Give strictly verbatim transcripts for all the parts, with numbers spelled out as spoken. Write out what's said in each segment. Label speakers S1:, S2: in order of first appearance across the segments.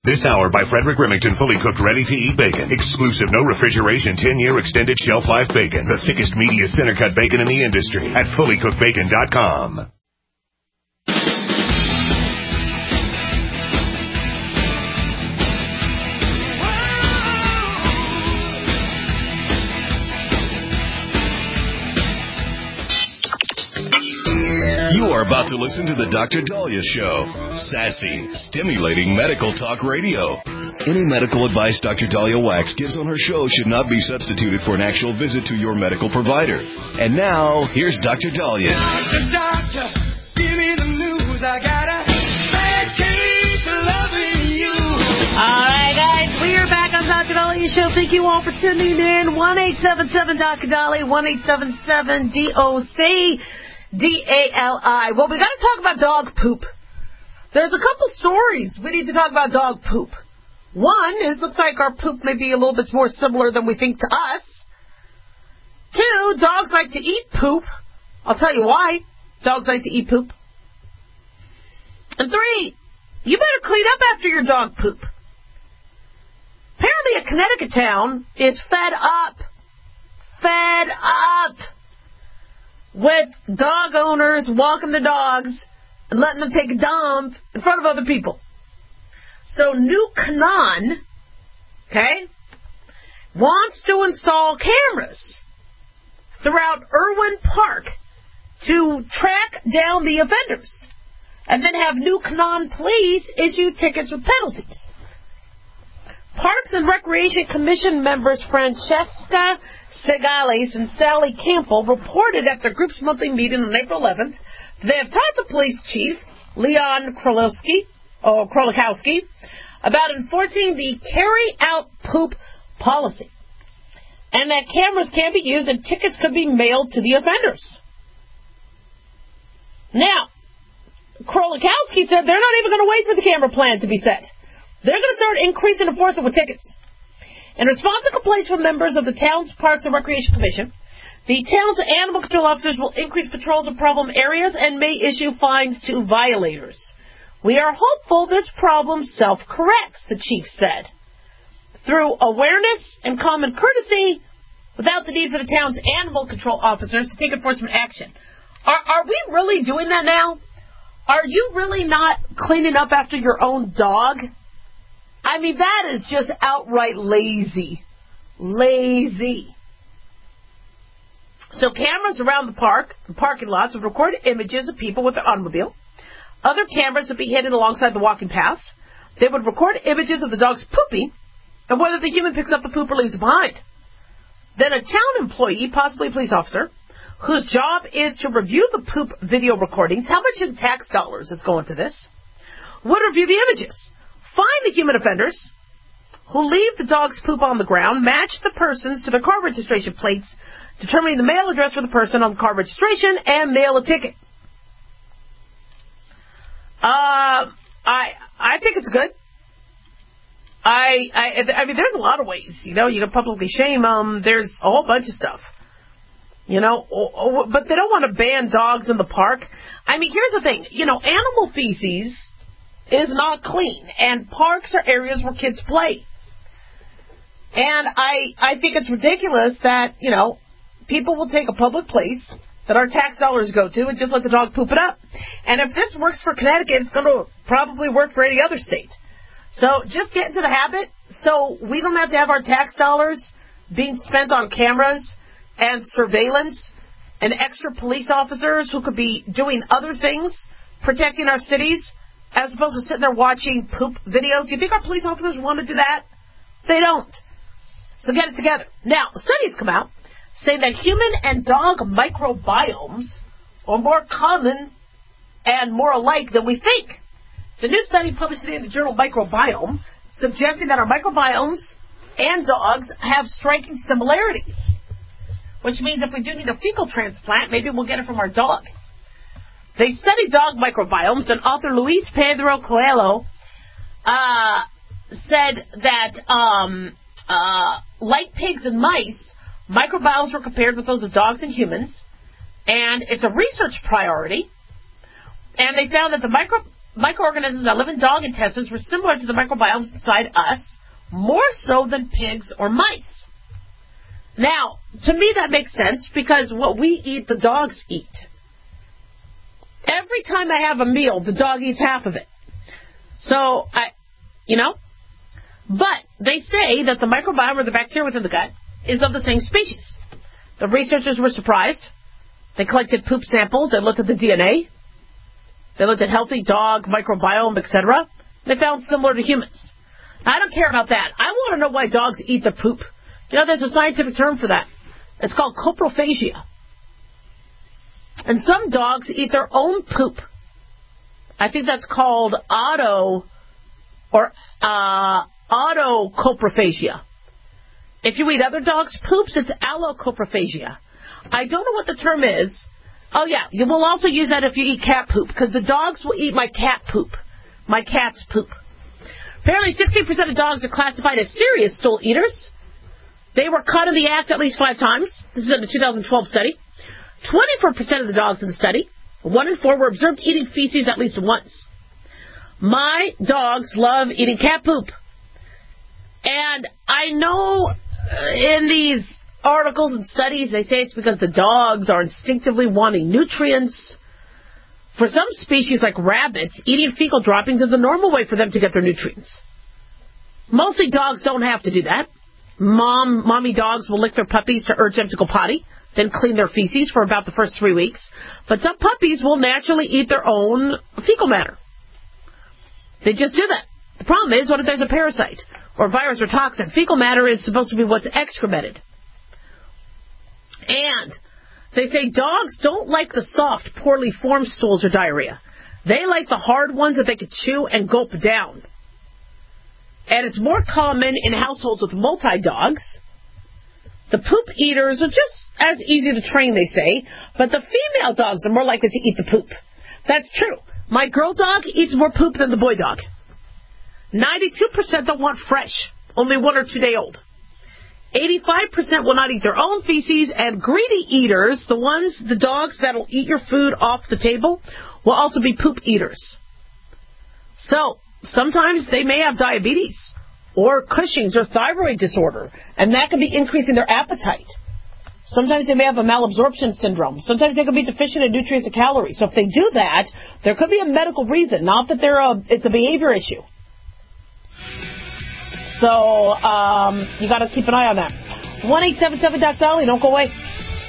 S1: This hour by Frederick Remington, fully cooked, ready-to-eat bacon. Exclusive, no refrigeration, ten-year extended shelf life bacon. The thickest, meatiest, center-cut bacon in the industry at fully cooked bacon dot com.
S2: You are about to listen to the Doctor Dahlia Show. Sassy, stimulating medical talk radio. Any medical advice Doctor Dahlia Wax gives on her show should not be substituted for an actual visit to your medical provider. And now, here's Doctor Dahlia.
S3: Doctor, doctor, give me the news. I got a bad case of loving you.
S4: All right, guys, we are back on Doctor Dahlia Show. Thank you all for tuning in. one eight seven seven Doctor Dahlia, one eight seven seven D O C. D A L I. Well, we got to talk about dog poop. There's a couple stories we need to talk about dog poop. One is, looks like our poop may be a little bit more similar than we think to us. Two, dogs like to eat poop. I'll tell you why. Dogs like to eat poop. And three, you better clean up after your dog poop. Apparently a Connecticut town is fed up. Fed up. with dog owners walking the dogs and letting them take a dump in front of other people. So New Canaan, okay, wants to install cameras throughout Irwin Park to track down the offenders and then have New Canaan police issue tickets with penalties. Parks and Recreation Commission members Francesca Segales and Sally Campbell reported at their group's monthly meeting on April eleventh that they have talked to Police Chief Leon Krolowski, or Krolikowski about enforcing the carry-out poop policy, and that cameras can be used and tickets could be mailed to the offenders. Now, Krolikowski said they're not even going to wait for the camera plan to be set. They're going to start increasing enforcement with tickets. In response to complaints from members of the town's Parks and Recreation Commission, the town's animal control officers will increase patrols of problem areas and may issue fines to violators. We are hopeful this problem self-corrects, the chief said, through awareness and common courtesy without the need for the town's animal control officers to take enforcement action. Are, are we really doing that now? Are you really not cleaning up after your own dog? I mean, that is just outright lazy. Lazy. So cameras around the park, parking lots, would record images of people with their automobile. Other cameras would be hidden alongside the walking paths. They would record images of the dogs pooping and whether the human picks up the poop or leaves it behind. Then a town employee, possibly a police officer, whose job is to review the poop video recordings, how much in tax dollars is going to this, would review the images, find the human offenders who leave the dog's poop on the ground, match the persons to their car registration plates, determining the mail address for the person on the car registration, and mail a ticket. Uh, I I think it's good. I, I I mean, there's a lot of ways. You know, you can publicly shame them. There's a whole bunch of stuff. You know, but they don't want to ban dogs in the park. I mean, here's the thing. You know, animal feces is not clean, and parks are areas where kids play. And I I think it's ridiculous that, you know, people will take a public place that our tax dollars go to and just let the dog poop it up. And if this works for Connecticut, it's going to probably work for any other state. So just get into the habit so we don't have to have our tax dollars being spent on cameras and surveillance and extra police officers who could be doing other things, protecting our cities, as opposed to sitting there watching poop videos. Do you think our police officers want to do that? They don't. So get it together. Now, studies come out saying that human and dog microbiomes are more common and more alike than we think. It's a new study published today in the journal Microbiome suggesting that our microbiomes and dogs have striking similarities, which means if we do need a fecal transplant, maybe we'll get it from our dog. They studied dog microbiomes, and author Luis Pedro Coelho uh, said that, um, uh, like pigs and mice, microbiomes were compared with those of dogs and humans, and it's a research priority. And they found that the microorganisms that live in dog intestines were similar to the microbiomes inside us, more so than pigs or mice. Now, to me that makes sense because what we eat, the dogs eat. Every time I have a meal, the dog eats half of it. So, I, you know, but they say that the microbiome or the bacteria within the gut is of the same species. The researchers were surprised. They collected poop samples. They looked at the D N A. They looked at healthy dog microbiome, et cetera. They found similar to humans. I don't care about that. I want to know why dogs eat their poop. You know, there's a scientific term for that. It's called coprophagia. And some dogs eat their own poop. I think that's called auto or uh, autocoprophagia. If you eat other dogs' poops, it's allocoprophagia. I don't know what the term is. Oh, yeah, you will also use that if you eat cat poop, because the dogs will eat my cat poop, my cat's poop. Apparently, sixteen percent of dogs are classified as serious stool eaters. They were caught in the act at least five times. This is in a two thousand twelve study. twenty-four percent of the dogs in the study, one in four, were observed eating feces at least once. My dogs love eating cat poop. And I know in these articles and studies, they say it's because the dogs are instinctively wanting nutrients. For some species like rabbits, eating fecal droppings is a normal way for them to get their nutrients. Mostly dogs don't have to do that. Mom, mommy dogs will lick their puppies to urge them to go potty, then clean their feces for about the first three weeks. But some puppies will naturally eat their own fecal matter. They just do that. The problem is, what if there's a parasite or virus or toxin? Fecal matter is supposed to be what's excremented. And they say dogs don't like the soft, poorly formed stools or diarrhea. They like the hard ones that they could chew and gulp down. And it's more common in households with multi-dogs. The poop eaters are just as easy to train, they say, but the female dogs are more likely to eat the poop. That's true. My girl dog eats more poop than the boy dog. ninety-two percent don't want fresh, only one or two day old. eighty-five percent will not eat their own feces, and greedy eaters, the ones, the dogs that'll eat your food off the table, will also be poop eaters. So, sometimes they may have diabetes, or Cushing's, or thyroid disorder, and that can be increasing their appetite. Sometimes they may have a malabsorption syndrome. Sometimes they could be deficient in nutrients and calories. So if they do that, there could be a medical reason, not that they're a, it's a behavior issue. So, um, you got to keep an eye on that. one eight seven seven Doc Dolly, don't go away.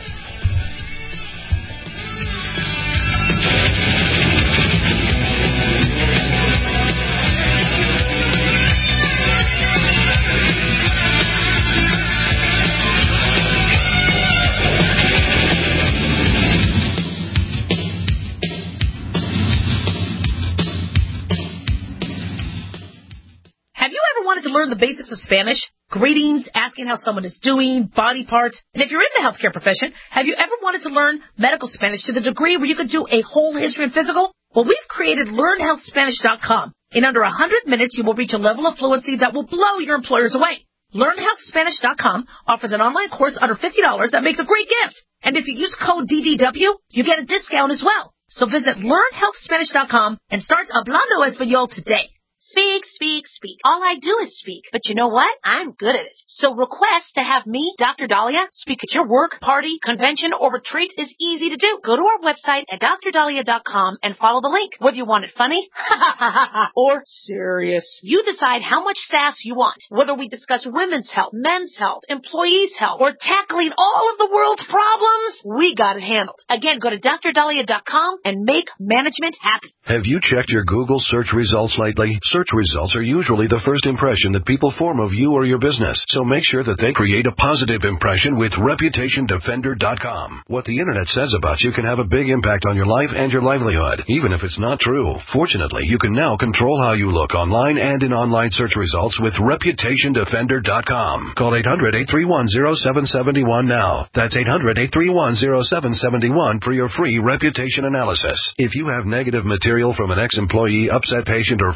S4: Wanted to learn the basics of Spanish, greetings, asking how someone is doing, body parts, and if you're in the healthcare profession, have you ever wanted to learn medical Spanish to the degree where you could do a whole history and physical? Well, we've created learn health spanish dot com. In under one hundred minutes, you will reach a level of fluency that will blow your employers away. learn health spanish dot com offers an online course under fifty dollars that makes a great gift. And if you use code D D W, you get a discount as well. So visit learn health spanish dot com and start hablando español today.
S5: Speak, speak, speak. All I do is speak. But you know what? I'm good at it. So request to have me, Doctor Dahlia, speak at your work, party, convention, or retreat is easy to do. Go to our website at dr dahlia dot com and follow the link. Whether you want it funny or serious, you decide how much sass you want. Whether we discuss women's health, men's health, employees' health, or tackling all of the world's problems, we got it handled. Again, go to dr dahlia dot com and make management happy.
S6: Have you checked your Google search results lately? Search results are usually the first impression that people form of you or your business, so make sure that they create a positive impression with reputation defender dot com. What the internet says about you can have a big impact on your life and your livelihood, even if it's not true. Fortunately, you can now control how you look online and in online search results with reputation defender dot com. Call eight hundred, eight three one, zero seven seven one now. That's eight hundred, eight three one, zero seven seven one for your free reputation analysis. If you have negative material from an ex-employee, upset patient, or former client,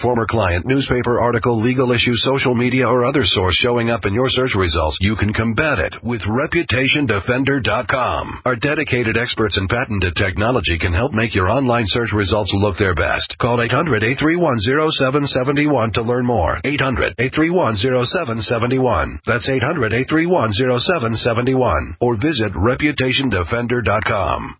S6: client, newspaper article, legal issue, social media, or other source showing up in your search results, you can combat it with Reputation Defender dot com. Our dedicated experts in patented technology can help make your online search results look their best. Call eight hundred, eight three one, zero seven seven one to learn more. eight hundred, eight three one, zero seven seven one. That's eight hundred, eight three one, zero seven seven one. Or visit Reputation Defender dot com.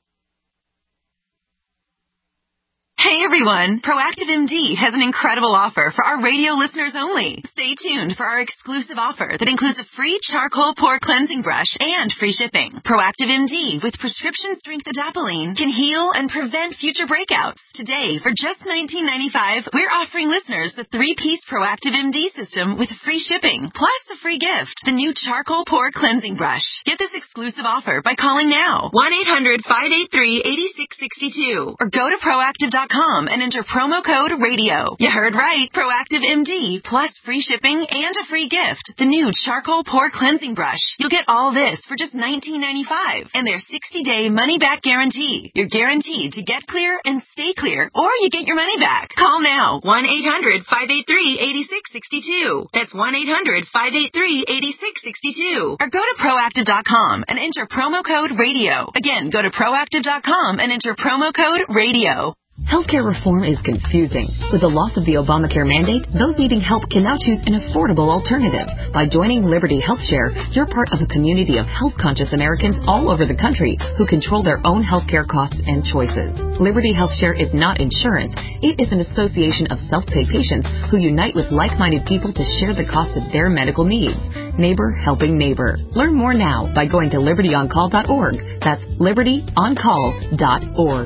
S7: Hey everyone, Proactive M D has an incredible offer for our radio listeners only. Stay tuned for our exclusive offer that includes a free charcoal pore cleansing brush and free shipping. Proactive M D with prescription strength adapalene can heal and prevent future breakouts. Today, for just nineteen ninety-five dollars, we're offering listeners the three-piece Proactive M D system with free shipping, plus a free gift, the new charcoal pore cleansing brush. Get this exclusive offer by calling now, one eight hundred, five eight three, eight six six two, or go to proactive dot com and enter promo code radio. You heard right. Proactive M D plus free shipping and a free gift. The new charcoal pore cleansing brush. You'll get all this for just nineteen ninety-five dollars and their sixty-day money-back guarantee. You're guaranteed to get clear and stay clear, or you get your money back. Call now. one eight hundred, five eight three, eight six six two. That's one eight hundred, five eight three, eight six six two. Or go to proactive dot com and enter promo code radio. Again, go to proactive dot com and enter promo code radio.
S8: Healthcare reform is confusing. With the loss of the Obamacare mandate, those needing help can now choose an affordable alternative. By joining Liberty HealthShare, you're part of a community of health-conscious Americans all over the country who control their own healthcare costs and choices. Liberty HealthShare is not insurance. It is an association of self-pay patients who unite with like-minded people to share the cost of their medical needs. Neighbor helping neighbor. Learn more now by going to liberty on call dot org. That's liberty on call dot org.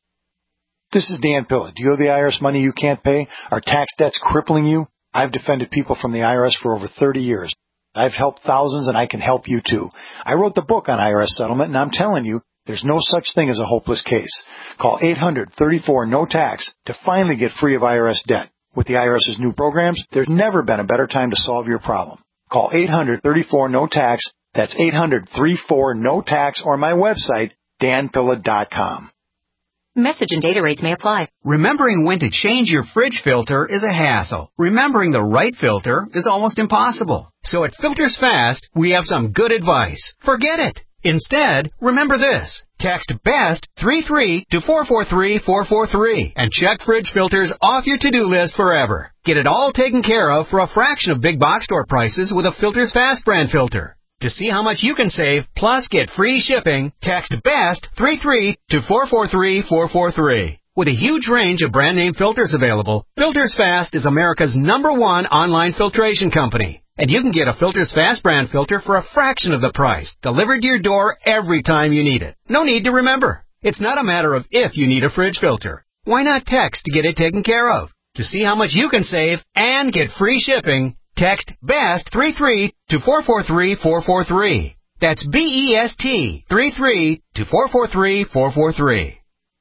S9: This is Dan Pilla. Do you owe the I R S money you can't pay? Are tax debts crippling you? I've defended people from the I R S for over thirty years. I've helped thousands, and I can help you too. I wrote the book on I R S settlement, and I'm telling you, there's no such thing as a hopeless case. Call eight hundred, thirty-four, no tax to finally get free of I R S debt. With the IRS's new programs, there's never been a better time to solve your problem. Call eight hundred, thirty-four, no tax. That's eight hundred, thirty-four, no tax, or my website, dan pilla dot com.
S8: Message and data rates may apply.
S10: Remembering when to change your fridge filter is a hassle. Remembering the right filter is almost impossible. So at Filters Fast, we have some good advice. Forget it. Instead, remember this. Text BEST three three to four four three four four three and check fridge filters off your to-do list forever. Get it all taken care of for a fraction of big box store prices with a Filters Fast brand filter. To see how much you can save, plus get free shipping, text BEST three three to four four three four four three. With a huge range of brand name filters available, Filters Fast is America's number one online filtration company. And you can get a Filters Fast brand filter for a fraction of the price, delivered to your door every time you need it. No need to remember. It's not a matter of if you need a fridge filter. Why not text to get it taken care of? To see how much you can save and get free shipping, text BEST three three to four four three four four three. That's B E S T three three to four four three four four three.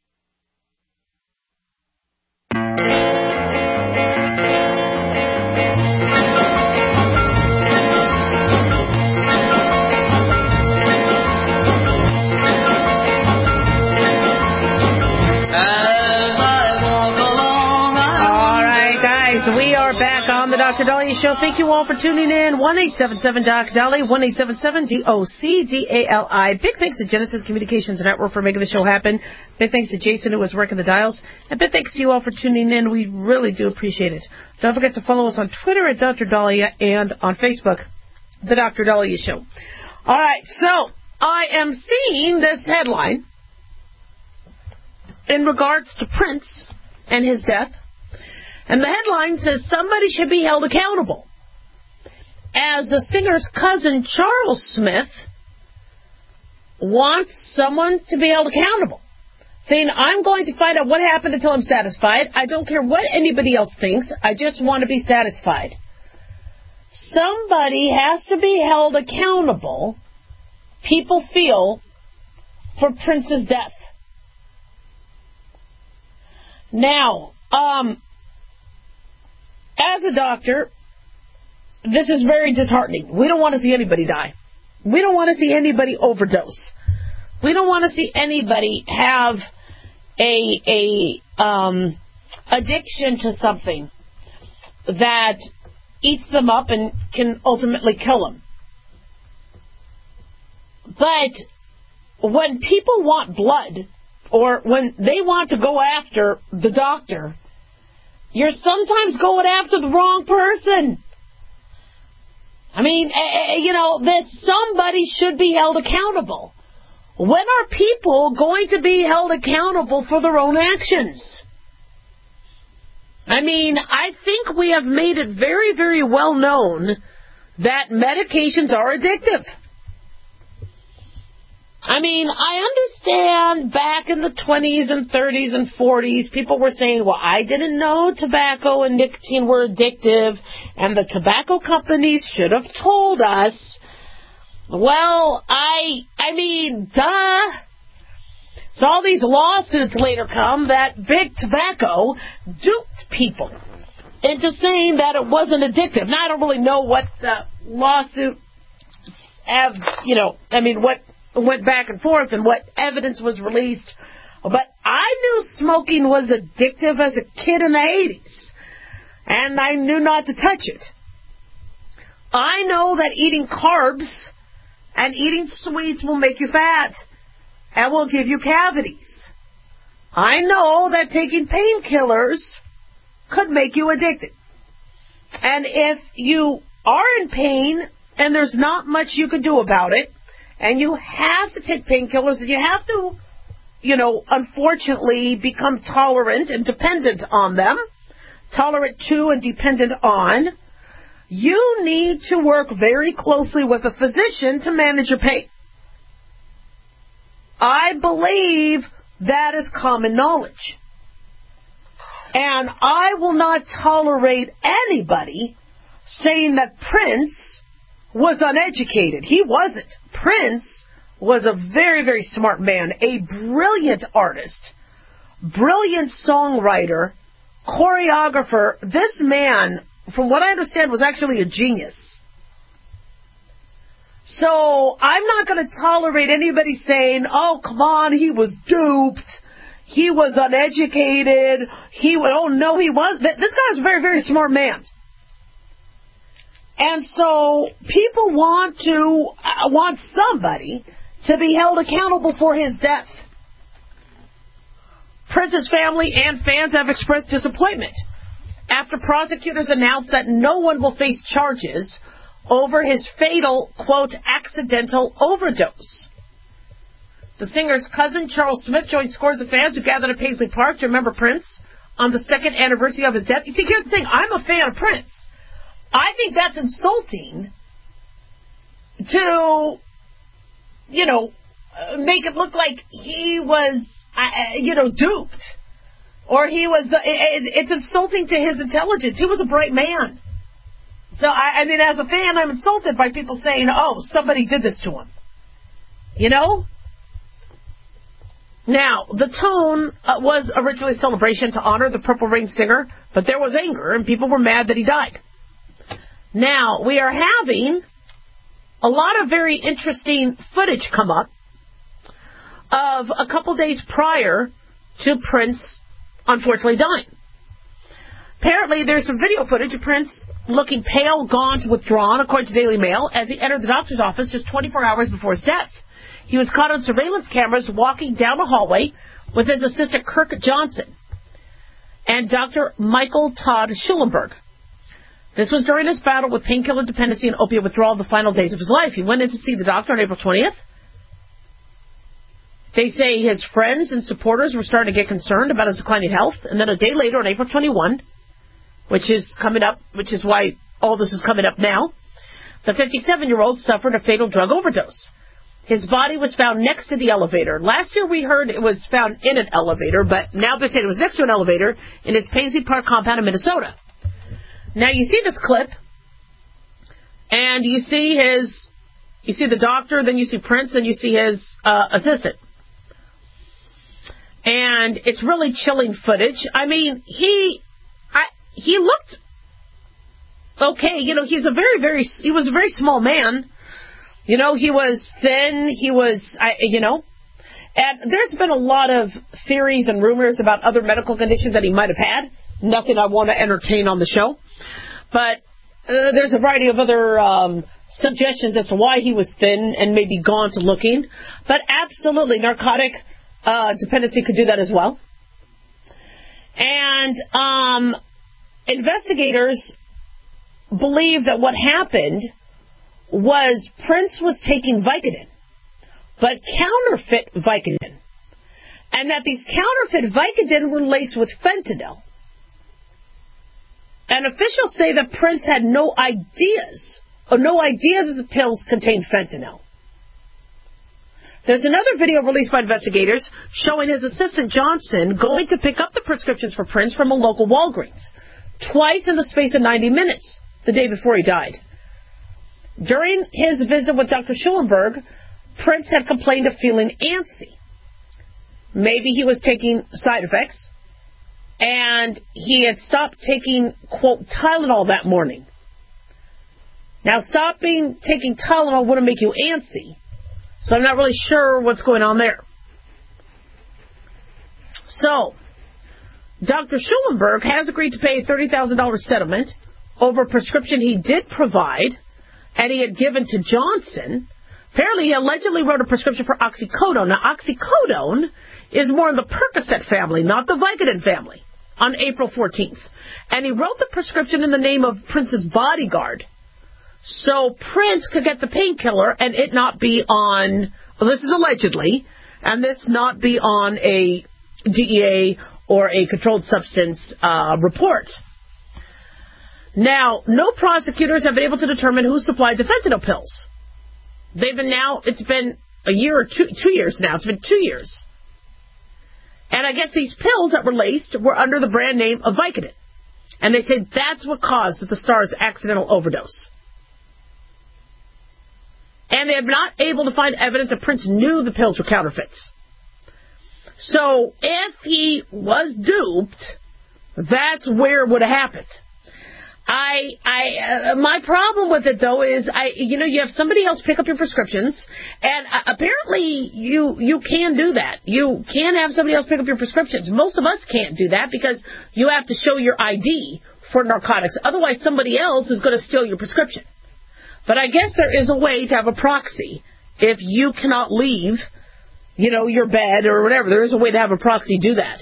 S4: The Doctor Dahlia Show. Thank you all for tuning in. one eight seven seven D O C D A L I, one eight seven seven D O C D A L I. Big thanks to Genesis Communications Network for making the show happen. Big thanks to Jason who was working the dials. And big thanks to you all for tuning in. We really do appreciate it. Don't forget to follow us on Twitter at Doctor Dahlia and on Facebook, The Doctor Dahlia Show. All right, so I am seeing this headline in regards to Prince and his death. And the headline says somebody should be held accountable, as the singer's cousin, Charles Smith, wants someone to be held accountable, saying, I'm going to find out what happened until I'm satisfied. I don't care what anybody else thinks. I just want to be satisfied. Somebody has to be held accountable, people feel, for Prince's death. Now, um... as a doctor, this is very disheartening. We don't want to see anybody die. We don't want to see anybody overdose. We don't want to see anybody have a a um, addiction to something. that eats them up and can ultimately kill them. But when people want blood, or when they want to go after the doctor, you're sometimes going after the wrong person. I mean, you know, that somebody should be held accountable. When are people going to be held accountable for their own actions? I mean, I think we have made it very, very well known that medications are addictive. I mean, I understand back in the twenties and thirties and forties, people were saying, well, I didn't know tobacco and nicotine were addictive, and the tobacco companies should have told us. Well, I, I mean, duh. So all these lawsuits later come that big tobacco duped people into saying that it wasn't addictive. Now, I don't really know what the lawsuit have, you know, I mean, what went back and forth and what evidence was released. But I knew smoking was addictive as a kid in the eighties, and I knew not to touch it. I know that eating carbs and eating sweets will make you fat and will give you cavities. I know that taking painkillers could make you addicted. And if you are in pain and there's not much you can do about it, and you have to take painkillers, and you have to, you know, unfortunately become tolerant and dependent on them, tolerant to and dependent on, you need to work very closely with a physician to manage your pain. I believe that is common knowledge. And I will not tolerate anybody saying that Prince was uneducated. He wasn't. Prince was a very, very smart man, a brilliant artist, brilliant songwriter, choreographer. This man, from what I understand, was actually a genius. So I'm not going to tolerate anybody saying, oh, come on, he was duped. He was uneducated. He, oh, no, he was. This guy was a very, very smart man. And so people want to uh, want somebody to be held accountable for his death. Prince's family and fans have expressed disappointment after prosecutors announced that no one will face charges over his fatal, quote, accidental overdose. The singer's cousin, Charles Smith, joined scores of fans who gathered at Paisley Park to remember Prince on the second anniversary of his death. You see, here's the thing. I'm a fan of Prince. I think that's insulting to, you know, make it look like he was, uh, you know, duped. Or he was, the, it, it's insulting to his intelligence. He was a bright man. So, I, I mean, as a fan, I'm insulted by people saying, oh, somebody did this to him. You know? Now, the tone uh, was originally a celebration to honor the Purple Rain singer, but there was anger, and people were mad that he died. Now, we are having a lot of very interesting footage come up of a couple days prior to Prince unfortunately dying. Apparently, there's some video footage of Prince looking pale, gaunt, withdrawn, according to Daily Mail, as he entered the doctor's office just twenty-four hours before his death. He was caught on surveillance cameras walking down a hallway with his assistant Kirk Johnson and Doctor Michael Todd Schulenberg. This was during his battle with painkiller dependency and opiate withdrawal in the final days of his life. He went in to see the doctor on April twentieth. They say his friends and supporters were starting to get concerned about his declining health. And then a day later, on April twenty-first, which is coming up, which is why all this is coming up now, the fifty-seven-year-old suffered a fatal drug overdose. His body was found next to the elevator. Last year we heard it was found in an elevator, but now they're saying it was next to an elevator in his Paisley Park compound in Minnesota. Now you see this clip, and you see his, you see the doctor, then you see Prince, then you see his uh, assistant. And it's really chilling footage. I mean, he, I, he looked okay. You know, he's a very, very, he was a very small man. You know, he was thin. He was, I, you know, and there's been a lot of theories and rumors about other medical conditions that he might have had. Nothing I want to entertain on the show. But uh, there's a variety of other um, suggestions as to why he was thin and maybe gaunt looking. But absolutely, narcotic uh, dependency could do that as well. And um, investigators believe that what happened was Prince was taking Vicodin, but counterfeit Vicodin. And that these counterfeit Vicodin were laced with fentanyl. And officials say that Prince had no ideas, or no idea that the pills contained fentanyl. There's another video released by investigators showing his assistant Johnson going to pick up the prescriptions for Prince from a local Walgreens, twice in the space of ninety minutes, the day before he died. During his visit with Doctor Schulenberg, Prince had complained of feeling antsy. Maybe he was taking side effects, and he had stopped taking, quote, Tylenol that morning. Now, stopping taking Tylenol wouldn't make you antsy, so I'm not really sure what's going on there. So, Doctor Schulenberg has agreed to pay a thirty thousand dollars settlement over a prescription he did provide, and he had given to Johnson. Apparently, he allegedly wrote a prescription for oxycodone. Now, oxycodone is more in the Percocet family, not the Vicodin family, on April fourteenth. And he wrote the prescription in the name of Prince's bodyguard. So Prince could get the painkiller and it not be on, well, this is allegedly, and this not be on a D E A or a controlled substance uh, report. Now, no prosecutors have been able to determine who supplied the fentanyl pills. They've been now, it's been a year or two, two years now. It's been two years. And I guess these pills that were laced were under the brand name of Vicodin. And they say that's what caused the star's accidental overdose. And they have not able to find evidence that Prince knew the pills were counterfeits. So if he was duped, that's where it would have happened. I, I, uh, my problem with it though is, I, you know, you have somebody else pick up your prescriptions, and uh, apparently you, you can do that. You can have somebody else pick up your prescriptions. Most of us can't do that because you have to show your I D for narcotics. Otherwise, somebody else is going to steal your prescription. But I guess there is a way to have a proxy if you cannot leave, you know, your bed or whatever. There is a way to have a proxy do that.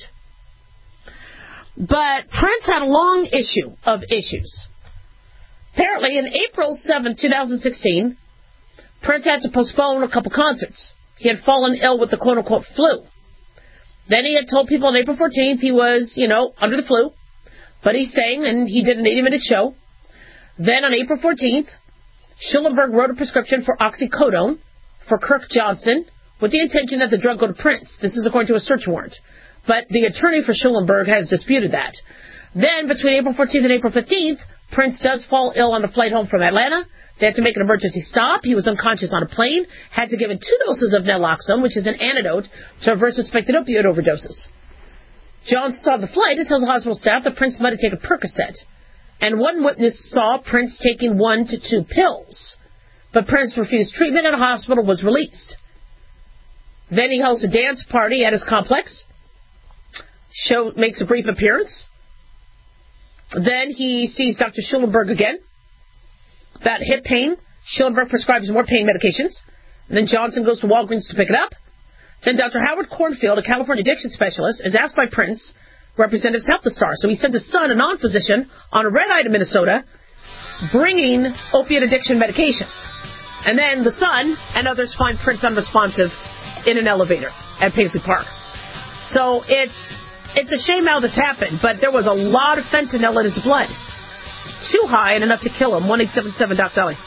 S4: But Prince had a long issue of issues. Apparently, in April seventh, twenty sixteen, Prince had to postpone a couple concerts. He had fallen ill with the quote-unquote flu. Then he had told people on April fourteenth he was, you know, under the flu. But he sang, and he did an eighty-minute show. Then on April fourteenth, Schulenberg wrote a prescription for oxycodone for Kirk Johnson with the intention that the drug go to Prince. This is according to a search warrant. But the attorney for Schulenberg has disputed that. Then, between April fourteenth and April fifteenth, Prince does fall ill on the flight home from Atlanta. They had to make an emergency stop. He was unconscious on a plane, had to give him two doses of naloxone, which is an antidote to reverse suspected opioid overdoses. Johnson saw the flight and tells the hospital staff that Prince might have taken Percocet. And one witness saw Prince taking one to two pills. But Prince refused treatment and a hospital was released. Then he hosts a dance party at his complex. Show makes a brief appearance. Then he sees Doctor Schulenberg again. About hip pain, Schulenberg prescribes more pain medications. And then Johnson goes to Walgreens to pick it up. Then Doctor Howard Cornfield, a California addiction specialist, is asked by Prince representatives to help the star. So he sends his son, a non-physician, on a red eye to Minnesota, bringing opiate addiction medication. And then the son and others find Prince unresponsive in an elevator at Paisley Park. So it's it's a shame how this happened, but there was a lot of fentanyl in his blood. Too high and enough to kill him. one eight seven seven Doc Dolly.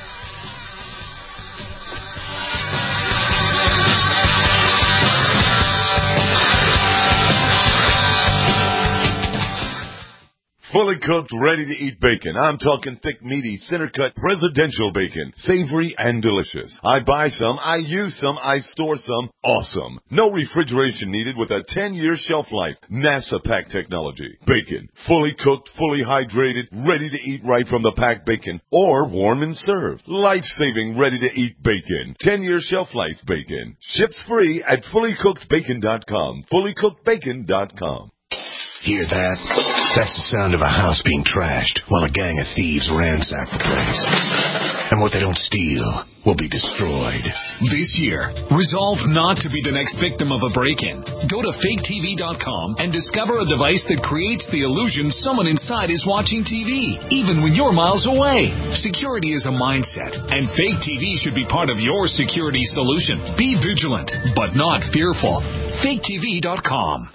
S11: Fully cooked, ready-to-eat bacon. I'm talking thick, meaty, center-cut, presidential bacon. Savory and delicious. I buy some, I use some, I store some. Awesome. No refrigeration needed with a ten-year shelf life. NASA pack technology. Bacon. Fully cooked, fully hydrated, ready to eat right from the packed bacon. Or warm and served. Life-saving, ready-to-eat bacon. ten-year shelf life bacon. Ships free at fully cooked bacon dot com. fully cooked bacon dot com.
S1: Hear that? That's the sound of a house being trashed while a gang of thieves ransack the place. And what they don't steal will be destroyed.
S12: This year, resolve not to be the next victim of a break-in. Go to fake T V dot com and discover a device that creates the illusion someone inside is watching T V, even when you're miles away. Security is a mindset, and Fake T V should be part of your security solution. Be vigilant, but not fearful. fake T V dot com.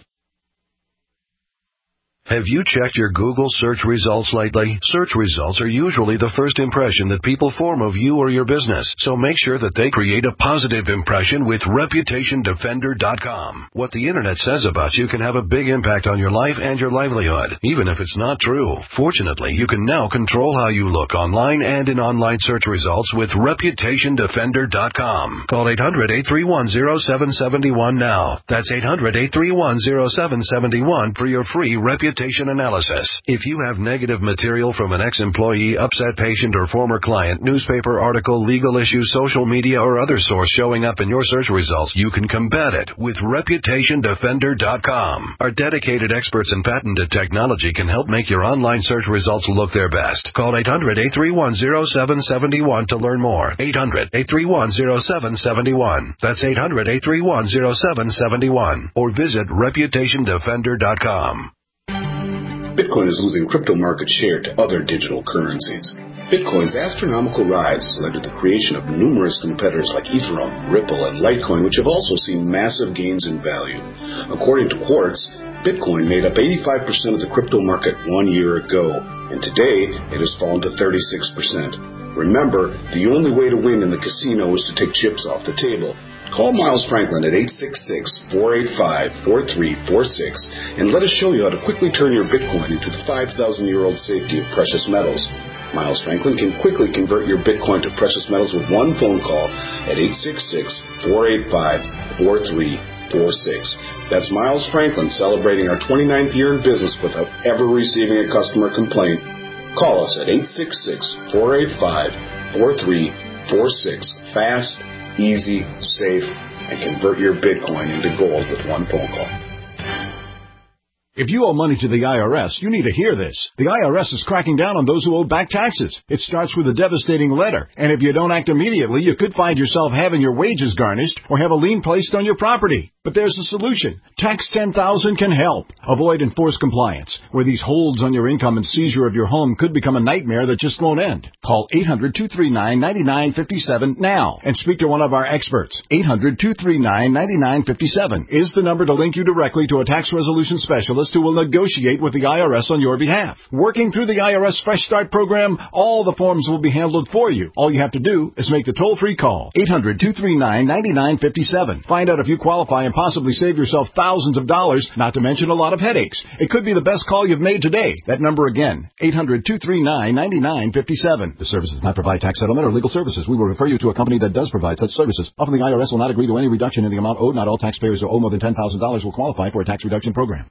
S6: Have you checked your Google search results lately? Search results are usually the first impression that people form of you or your business, so make sure that they create a positive impression with reputation defender dot com. What the internet says about you can have a big impact on your life and your livelihood, even if it's not true. Fortunately, you can now control how you look online and in online search results with reputation defender dot com. Call eight hundred, eight three one, zero seven seven one now. That's eight hundred, eight three one, zero seven seven one for your free reputation analysis. If you have negative material from an ex-employee, upset patient, or former client, newspaper article, legal issue, social media, or other source showing up in your search results, you can combat it with reputation defender dot com. Our dedicated experts in patented technology can help make your online search results look their best. Call eight hundred, eight three one, zero seven seven one to learn more. eight hundred, eight three one, zero seven seven one. That's eight hundred, eight three one, zero seven seven one. Or visit reputation defender dot com.
S13: Bitcoin is losing crypto market share to other digital currencies. Bitcoin's astronomical rise has led to the creation of numerous competitors like Ethereum, Ripple, and Litecoin, which have also seen massive gains in value. According to Quartz, Bitcoin made up eighty-five percent of the crypto market one year ago, and today it has fallen to thirty-six percent. Remember, the only way to win in the casino is to take chips off the table. Call Miles Franklin at eight six six, four eight five, four three four six and let us show you how to quickly turn your Bitcoin into the five thousand year old safety of precious metals. Miles Franklin can quickly convert your Bitcoin to precious metals with one phone call at eight six six, four eight five, four three four six. That's Miles Franklin celebrating our twenty-ninth year in business without ever receiving a customer complaint. Call us at eight six six, four eight five, four three four six. Fast, easy, safe, and convert your Bitcoin into gold with one phone call.
S14: If you owe money to the I R S, you need to hear this. The I R S is cracking down on those who owe back taxes. It starts with a devastating letter, and if you don't act immediately, you could find yourself having your wages garnished or have a lien placed on your property. But there's a solution. Tax ten thousand can help. Avoid enforced compliance, where these holds on your income and seizure of your home could become a nightmare that just won't end. Call eight hundred, two three nine, nine nine five seven now and speak to one of our experts. eight hundred, two three nine, nine nine five seven is the number to link you directly to a tax resolution specialist who will negotiate with the I R S on your behalf. Working through the I R S Fresh Start program, all the forms will be handled for you. All you have to do is make the toll-free call. eight hundred, two three nine, nine nine five seven. Find out if you qualify and possibly save yourself thousands of dollars, not to mention a lot of headaches. It could be the best call you've made today. That number again, eight hundred, two three nine, nine nine five seven. The service does not provide tax settlement or legal services. We will refer you to a company that does provide such services. Often the I R S will not agree to any reduction in the amount owed. Not all taxpayers who owe more than ten thousand dollars will qualify for a tax reduction program.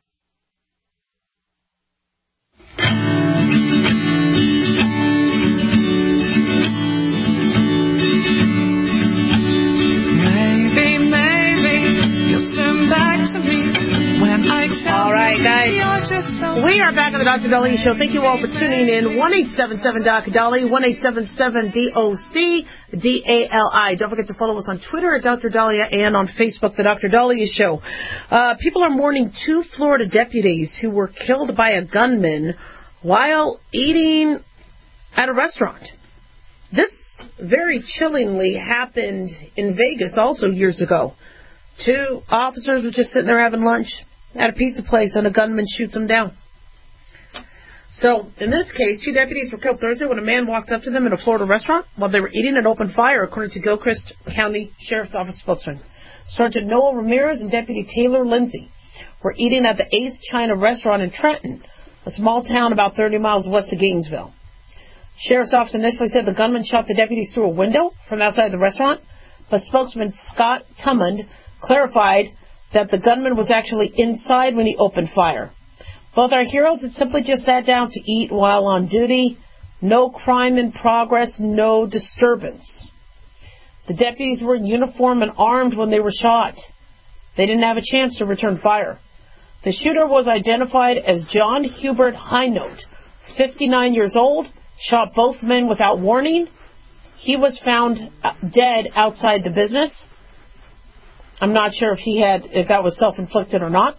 S4: All right, guys. We are back on the Doctor Dahlia Show. Thank you all for tuning in. one eight seven seven D O C Dali, one eight seven seven D O C D A L I. Don't forget to follow us on Twitter at Doctor Dahlia and on Facebook, the Doctor Dahlia Show. Uh, people are mourning two Florida deputies who were killed by a gunman while eating at a restaurant. This very chillingly happened in Vegas also years ago. Two officers were just sitting there having lunch at a pizza place, and a gunman shoots them down. So, in this case, two deputies were killed Thursday when a man walked up to them in a Florida restaurant while they were eating and opened fire, according to Gilchrist County Sheriff's Office spokesman. Sergeant Noah Ramirez and Deputy Taylor Lindsay were eating at the Ace China restaurant in Trenton, a small town about thirty miles west of Gainesville. Sheriff's Office initially said the gunman shot the deputies through a window from outside the restaurant, but spokesman Scott Tummond clarified that the gunman was actually inside when he opened fire. Both our heroes had simply just sat down to eat while on duty. No crime in progress, no disturbance. The deputies were in uniform and armed when they were shot. They didn't have a chance to return fire. The shooter was identified as John Hubert Highnote, fifty-nine years old, shot both men without warning. He was found dead outside the business. I'm not sure if he had, if that was self-inflicted or not.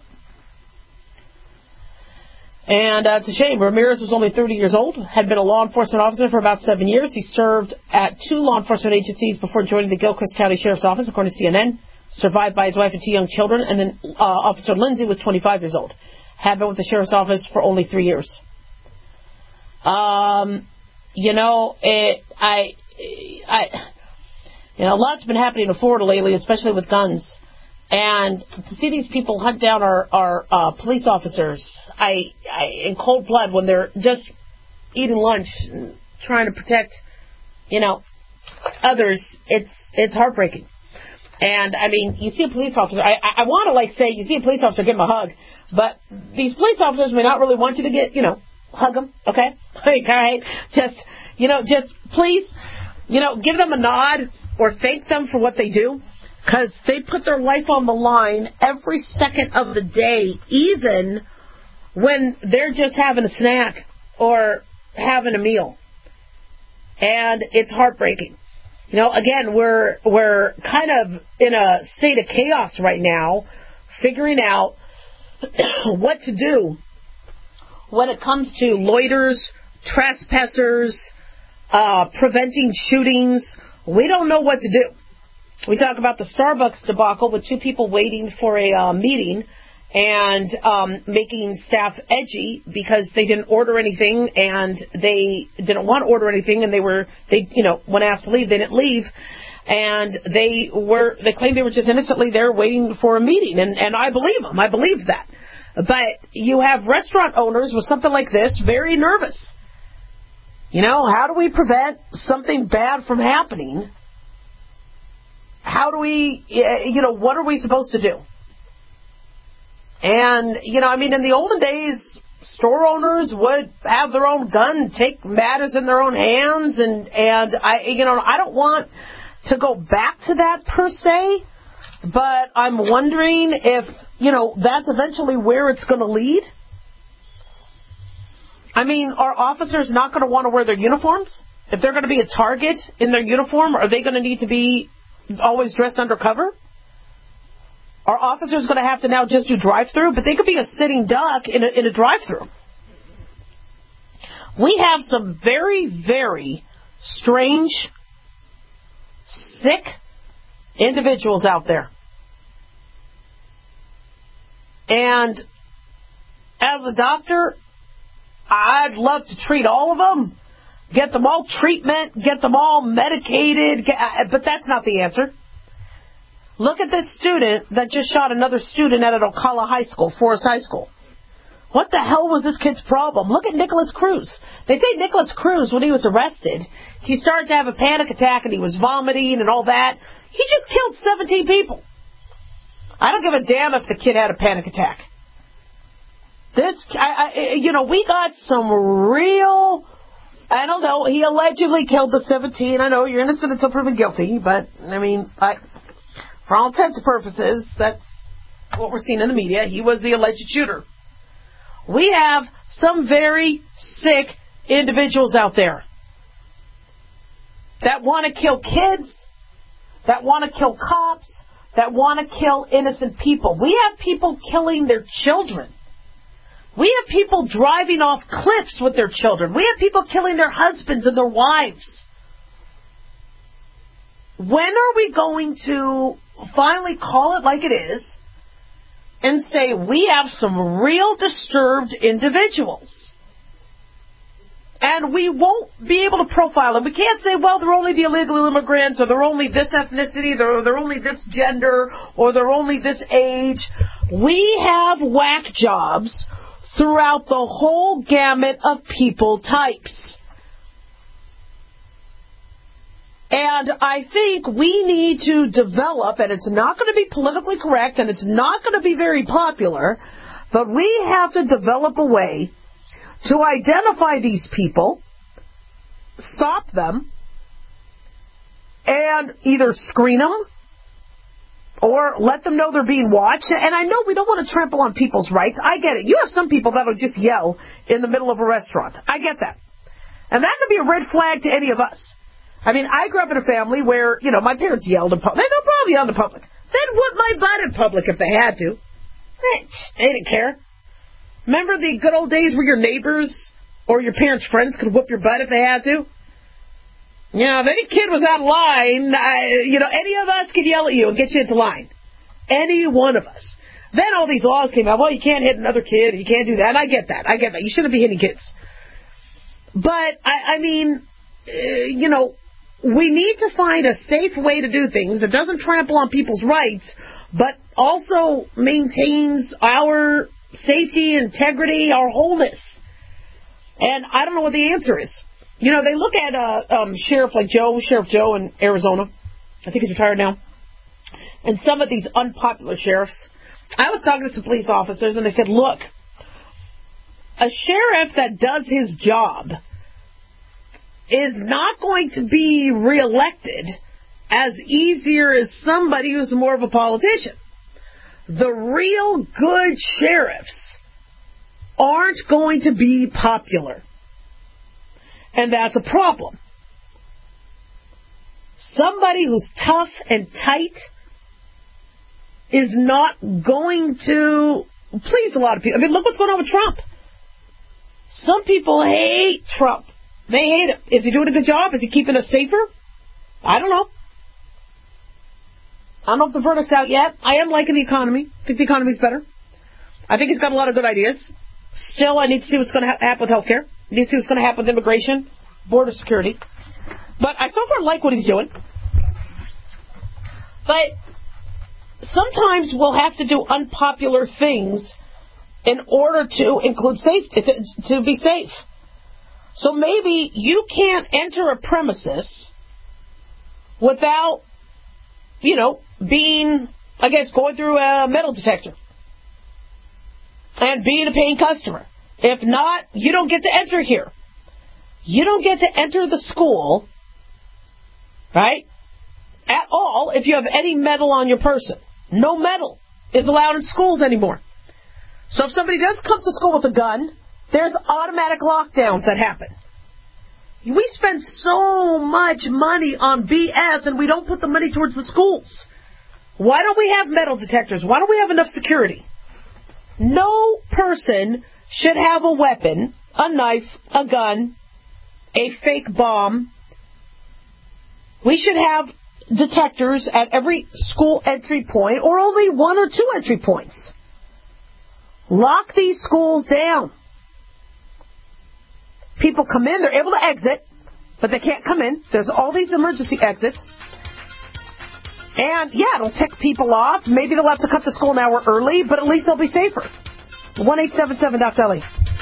S4: And uh, it's a shame. Ramirez was only thirty years old, had been a law enforcement officer for about seven years. He served at two law enforcement agencies before joining the Gilchrist County Sheriff's Office, according to C N N. Survived by his wife and two young children. And then uh, Officer Lindsay was twenty-five years old. Had been with the Sheriff's Office for only three years. Um, you know, it, I, I, you know, a lot's been happening in Florida lately, especially with guns. And to see these people hunt down our, our uh, police officers, I, I, in cold blood when they're just eating lunch and trying to protect, you know, others, it's it's heartbreaking. And, I mean, you see a police officer, I, I, I want to, like, say, you see a police officer, give him a hug, but these police officers may not really want you to get, you know, hug them, okay? Like, all right, just, you know, just please, you know, give them a nod or thank them for what they do, because they put their life on the line every second of the day, even when they're just having a snack or having a meal. And it's heartbreaking. You know, again, we're we're kind of in a state of chaos right now, figuring out what to do when it comes to loiters, trespassers, uh, preventing shootings. We don't know what to do. We talk about the Starbucks debacle with two people waiting for a uh, meeting and um, making staff edgy because they didn't order anything and they didn't want to order anything, and they were they you know when asked to leave, they didn't leave, and they were they claimed they were just innocently there waiting for a meeting, and and I believe them. I believe that. But you have restaurant owners with something like this very nervous. You know, how do we prevent something bad from happening? How do we, you know, what are we supposed to do? And, you know, I mean, in the olden days, store owners would have their own gun, take matters in their own hands, and, and I, you know, I don't want to go back to that per se, but I'm wondering if, you know, that's eventually where it's going to lead. I mean, are officers not going to want to wear their uniforms? If they're going to be a target in their uniform, are they going to need to be always dressed undercover? Are officers going to have to now just do drive-through? But they could be a sitting duck in a, in a drive-through. We have some very, very strange, sick individuals out there. And as a doctor, I'd love to treat all of them, get them all treatment, get them all medicated, get, but that's not the answer. Look at this student that just shot another student at Ocala High School, Forest High School. What the hell was this kid's problem? Look at Nicholas Cruz. They say Nicholas Cruz, when he was arrested, he started to have a panic attack and he was vomiting and all that. He just killed seventeen people. I don't give a damn if the kid had a panic attack. This, I, I, you know, we got some real, I don't know, he allegedly killed the seventeen. I know you're innocent until proven guilty, but, I mean, I, for all intents and purposes, that's what we're seeing in the media. He was the alleged shooter. We have some very sick individuals out there that want to kill kids, that want to kill cops, that want to kill innocent people. We have people killing their children. We have people driving off cliffs with their children. We have people killing their husbands and their wives. When are we going to finally call it like it is and say we have some real disturbed individuals? And we won't be able to profile them. We can't say, well, they're only the illegal immigrants, or they're only this ethnicity, or they're only this gender, or they're only this age. We have whack jobs throughout the whole gamut of people types. And I think we need to develop, and it's not going to be politically correct, and it's not going to be very popular, but we have to develop a way to identify these people, stop them, and either screen them Or let them know they're being watched. And I know we don't want to trample on people's rights. I get it. You have some people that will just yell in the middle of a restaurant. I get that. And that could be a red flag to any of us. I mean, I grew up in a family where, you know, my parents yelled in public. They had no problem yelling in public. They'd whip my butt in public if they had to. They didn't care. Remember the good old days where your neighbors or your parents' friends could whoop your butt if they had to? You know, if any kid was out of line, uh, you know, any of us could yell at you and get you into line. Any one of us. Then all these laws came out. Well, you can't hit another kid. You can't do that. And I get that. I get that. You shouldn't be hitting kids. But, I, I mean, uh, you know, we need to find a safe way to do things that doesn't trample on people's rights, but also maintains our safety, integrity, our wholeness. And I don't know what the answer is. You know, they look at uh, um, Sheriff like Joe, Sheriff Joe in Arizona. I think he's retired now. And some of these unpopular sheriffs. I was talking to some police officers, and they said, look, a sheriff that does his job is not going to be reelected as easier as somebody who's more of a politician. The real good sheriffs aren't going to be popular. And that's a problem. Somebody who's tough and tight is not going to please a lot of people. I mean, look what's going on with Trump. Some people hate Trump. They hate him. Is he doing a good job? Is he keeping us safer? I don't know. I don't know if the verdict's out yet. I am liking the economy. I think the economy's better. I think he's got a lot of good ideas. Still, I need to see what's going to ha- happen with healthcare. I need to see what's going to happen with immigration, border security. But I so far like what he's doing. But sometimes we'll have to do unpopular things in order to include safety, to, to be safe. So maybe you can't enter a premises without, you know, being, I guess, going through a metal detector and being a paying customer. If not, you don't get to enter here. You don't get to enter the school, right, at all if you have any metal on your person. No metal is allowed in schools anymore. So if somebody does come to school with a gun, there's automatic lockdowns that happen. We spend so much money on B S and we don't put the money towards the schools. Why don't we have metal detectors? Why don't we have enough security? No person should have a weapon, a knife, a gun, a fake bomb. We should have detectors at every school entry point or only one or two entry points. Lock these schools down. People come in, they're able to exit, but they can't come in. There's all these emergency exits. And, yeah, it'll tick people off. Maybe they'll have to cut the school an hour early, but at least they'll be safer. one eight seven seven Doctor Ellie.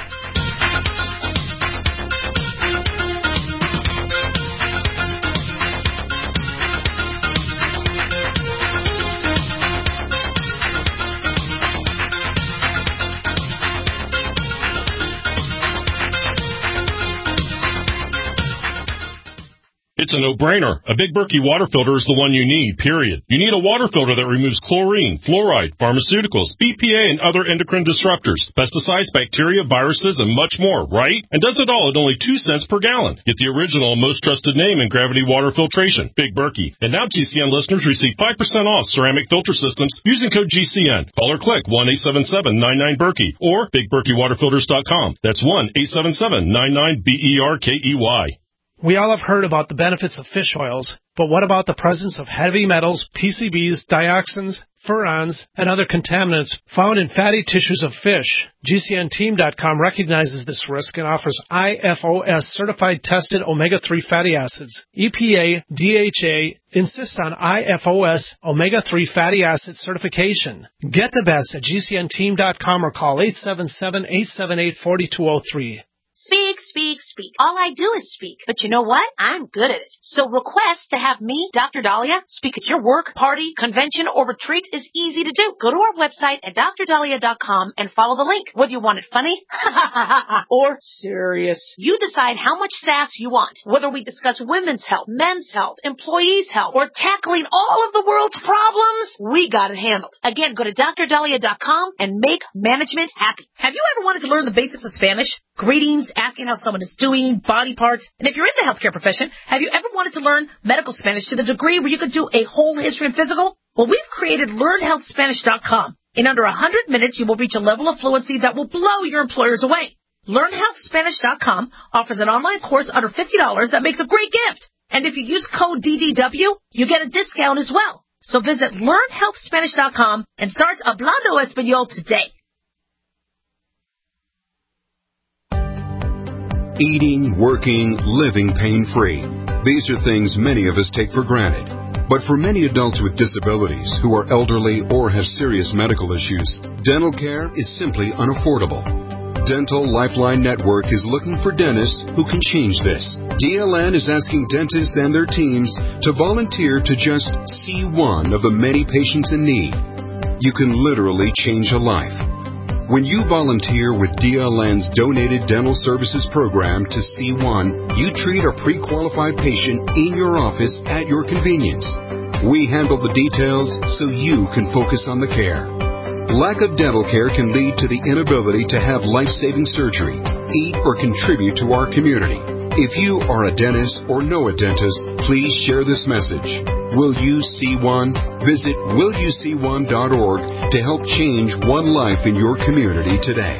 S15: It's a no-brainer. A Big Berkey water filter is the one you need, period. You need a water filter that removes chlorine, fluoride, pharmaceuticals, B P A, and other endocrine disruptors, pesticides, bacteria, viruses, and much more, right? And does it all at only two cents per gallon. Get the original and most trusted name in gravity water filtration, Big Berkey. And now G C N listeners receive five percent off ceramic filter systems using code G C N. Call or click one eight seven seven nine nine Berkey or big berkey water filters dot com. That's one eight seven seven nine nine B E R K E Y.
S16: We all have heard about the benefits of fish oils, but what about the presence of heavy metals, P C Bs, dioxins, furans, and other contaminants found in fatty tissues of fish? G C N team dot com recognizes this risk and offers I F O S certified tested omega three fatty acids. E P A, D H A insist on I F O S omega three fatty acid certification. Get the best at G C N team dot com or call eight seven seven, eight seven eight, four two zero three.
S5: Speak, speak, speak. All I do is speak. But you know what? I'm good at it. So request to have me, Doctor Dahlia, speak at your work, party, convention, or retreat is easy to do. Go to our website at dr dahlia dot com and follow the link. Whether you want it funny or serious, you decide how much sass you want. Whether we discuss women's health, men's health, employees' health, or tackling all of the world's problems, we got it handled. Again, go to dr dahlia dot com and make management happy. Have you ever wanted to learn the basics of Spanish? Greetings, asking how someone is doing, body parts. And if you're in the healthcare profession, have you ever wanted to learn medical Spanish to the degree where you could do a whole history and physical? Well, we've created learn health spanish dot com. In under one hundred minutes, you will reach a level of fluency that will blow your employers away. learn health spanish dot com offers an online course under fifty dollars that makes a great gift. And if you use code D D W, you get a discount as well. So visit learn health spanish dot com and start Hablando Español today.
S17: Eating, working, living pain-free. These are things many of us take for granted. But for many adults with disabilities who are elderly or have serious medical issues, dental care is simply unaffordable. Dental Lifeline Network is looking for dentists who can change this. D L N is asking dentists and their teams to volunteer to just see one of the many patients in need. You can literally change a life. When you volunteer with D L N's Donated Dental Services Program to C one, you treat a pre-qualified patient in your office at your convenience. We handle the details so you can focus on the care. Lack of dental care can lead to the inability to have life-saving surgery, eat, or contribute to our community. If you are a dentist or know a dentist, please share this message. Will you see one? Visit will you see one dot org to help change one life in your community today.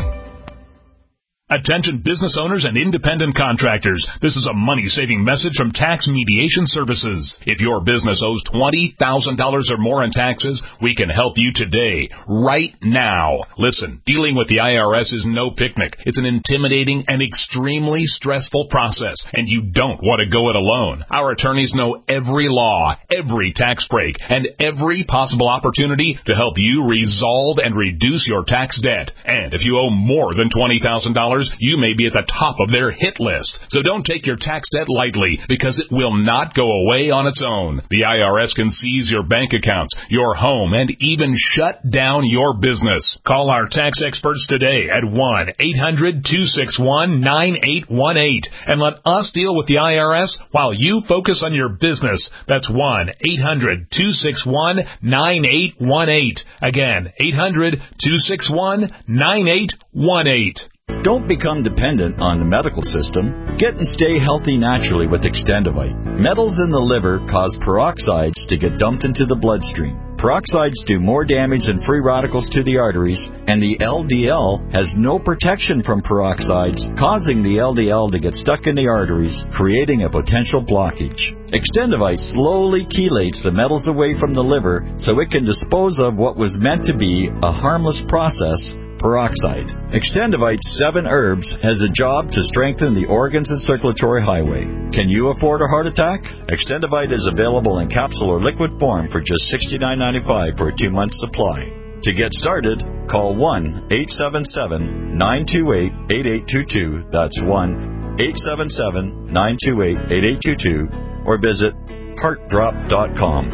S18: Attention business owners and independent contractors. This is a money-saving message from Tax Mediation Services. If your business owes twenty thousand dollars or more in taxes, we can help you today, right now. Listen, dealing with the I R S is no picnic. It's an intimidating and extremely stressful process, and you don't want to go it alone. Our attorneys know every law, every tax break, and every possible opportunity to help you resolve and reduce your tax debt. And if you owe more than twenty thousand dollars, you may be at the top of their hit list. So don't take your tax debt lightly, because it will not go away on its own. The I R S can seize your bank accounts, your home, and even shut down your business. Call our tax experts today at one eight hundred two six one nine eight one eight and let us deal with the I R S while you focus on your business. That's one eight hundred two six one nine eight one eight. Again, eight hundred two six one nine eight one eight.
S19: Don't become dependent on the medical system. Get and stay healthy naturally with Extendivite. Metals in the liver cause peroxides to get dumped into the bloodstream. Peroxides do more damage than free radicals to the arteries, and the L D L has no protection from peroxides, causing the L D L to get stuck in the arteries, creating a potential blockage. Extendivite slowly chelates the metals away from the liver so it can dispose of what was meant to be a harmless process, peroxide. Extendivite's seven herbs has a job to strengthen the organs and circulatory highway. Can you afford a heart attack? Extendivite is available in capsule or liquid form for just sixty-nine ninety-five for a two-month supply. To get started, call one eight seven seven nine two eight eight eight two two. That's one eight seven seven nine two eight eight eight two two, or visit heart drop dot com.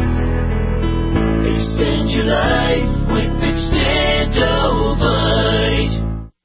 S3: Extend your life with Extendivite.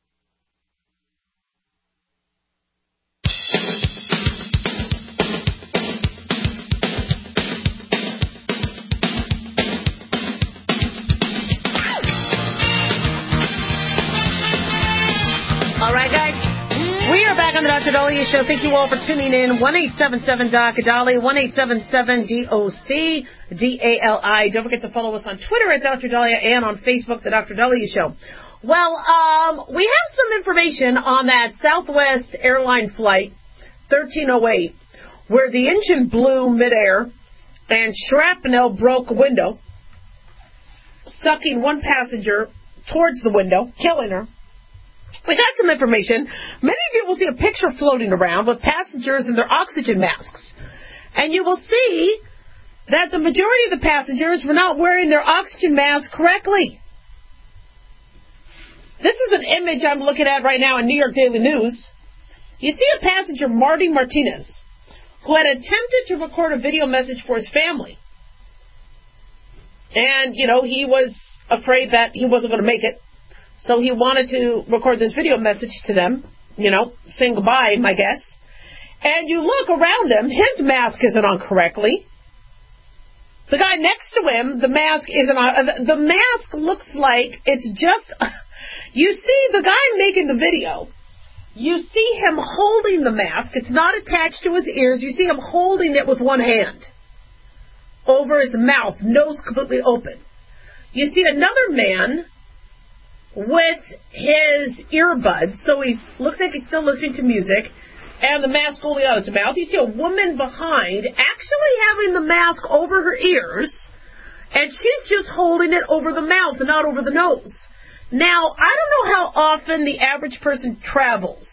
S4: All right, guys. We are back on the Doctor Dahlia Show. Thank you all for tuning in. one eight seven seven D O C Dali, one eight seven seven D O C D A L I. Don't forget to follow us on Twitter at Doctor Dahlia and on Facebook, The Doctor Dahlia Show. Well, um, we have some information on that Southwest airline flight thirteen oh eight, where the engine blew midair and shrapnel broke a window, sucking one passenger towards the window, killing her. We got some information. Many of you will see a picture floating around with passengers in their oxygen masks. And you will see that the majority of the passengers were not wearing their oxygen masks correctly. This is an image I'm looking at right now in New York Daily News. You see a passenger, Marty Martinez, who had attempted to record a video message for his family. And, you know, he was afraid that he wasn't going to make it. So he wanted to record this video message to them, you know, saying goodbye, my guess. And you look around him, his mask isn't on correctly. The guy next to him, the mask isn't on. The mask looks like it's just... You see the guy making the video. You see him holding the mask. It's not attached to his ears. You see him holding it with one hand over his mouth, nose completely open. You see another man with his earbuds, so he looks like he's still listening to music, and the mask only on his mouth. You see a woman behind actually having the mask over her ears, and she's just holding it over the mouth and not over the nose. Now, I don't know how often the average person travels,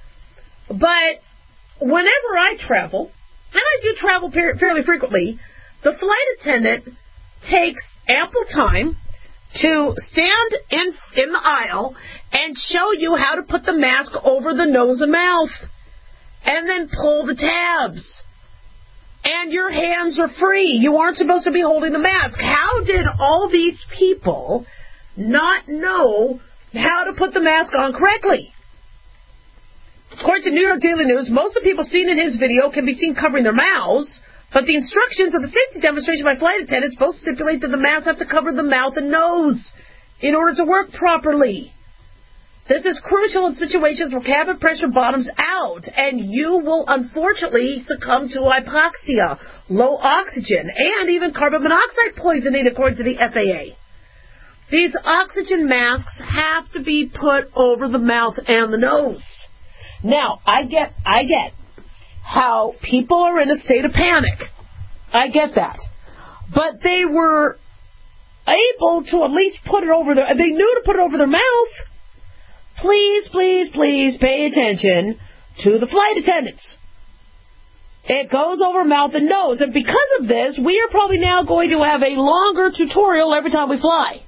S4: but whenever I travel, and I do travel fairly frequently, the flight attendant takes ample time to stand in in the aisle and show you how to put the mask over the nose and mouth, and then pull the tabs. And your hands are free. You aren't supposed to be holding the mask. How did all these people not know how to put the mask on correctly? According to New York Daily News, most of the people seen in his video can be seen covering their mouths, but the instructions of the safety demonstration by flight attendants both stipulate that the masks have to cover the mouth and nose in order to work properly. This is crucial in situations where cabin pressure bottoms out, and you will unfortunately succumb to hypoxia, low oxygen, and even carbon monoxide poisoning, according to the F A A. These oxygen masks have to be put over the mouth and the nose. Now, I get, I get how people are in a state of panic. I get that. But they were able to at least put it over their, they knew to put it over their mouth. Please, please, please pay attention to the flight attendants. It goes over mouth and nose. And because of this, we are probably now going to have a longer tutorial every time we fly.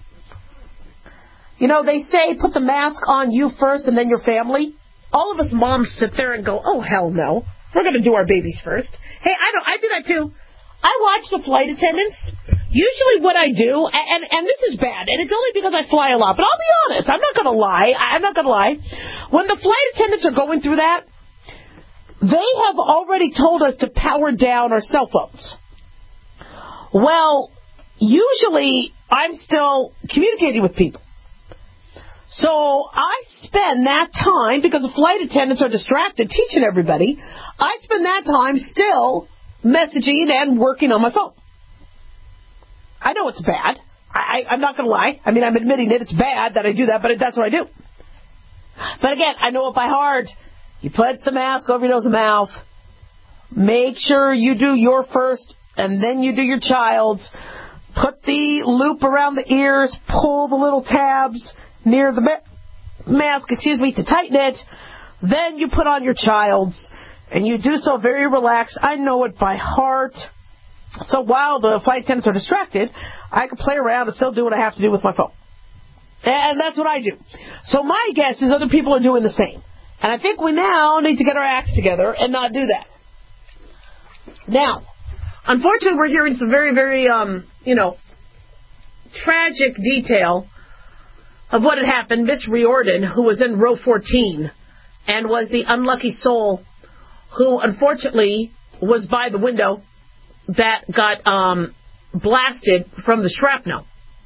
S4: You know, they say put the mask on you first and then your family. All of us moms sit there and go, oh, hell no. We're going to do our babies first. Hey, I don't. I do that too. I watch the flight attendants. Usually what I do, and, and this is bad, and it's only because I fly a lot, but I'll be honest. I'm not going to lie. I'm not going to lie. When the flight attendants are going through that, they have already told us to power down our cell phones. Well, usually I'm still communicating with people. So I spend that time, because the flight attendants are distracted teaching everybody, I spend that time still messaging and working on my phone. I know it's bad. I, I'm not going to lie. I mean, I'm admitting it. It's bad that I do that, but that's what I do. But again, I know it by heart. You put the mask over your nose and mouth. Make sure you do your first, and then you do your child's. Put the loop around the ears. Pull the little tabs near the ma- mask, excuse me, to tighten it. Then you put on your child's, and you do so very relaxed. I know it by heart. So while the flight attendants are distracted, I can play around and still do what I have to do with my phone. And that's what I do. So my guess is other people are doing the same. And I think we now need to get our acts together and not do that. Now, unfortunately, we're hearing some very, very, um, you know, tragic detail of what had happened. Miss Riordan, who was in row fourteen and was the unlucky soul who, unfortunately, was by the window that got um, blasted from the shrapnel.